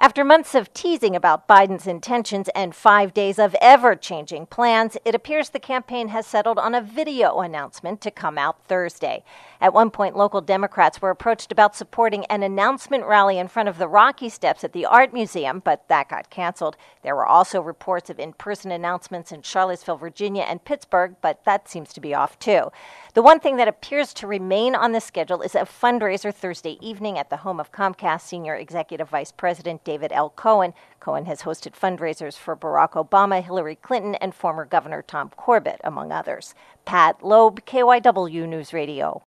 After months of teasing about Biden's intentions and 5 days of ever-changing plans, it appears the campaign has settled on a video announcement to come out Thursday. At one point, local Democrats were approached about supporting an announcement rally in front of the Rocky Steps at the Art Museum, but that got canceled. There were also reports of in-person announcements in Charlottesville, Virginia, and Pittsburgh, but that seems to be off too. The one thing that appears to remain on the schedule is a fundraiser Thursday evening at the home of Comcast Senior Executive Vice President David L. Cohen. Cohen has hosted fundraisers for Barack Obama, Hillary Clinton, and former Governor Tom Corbett, among others. Pat Loeb, KYW News Radio.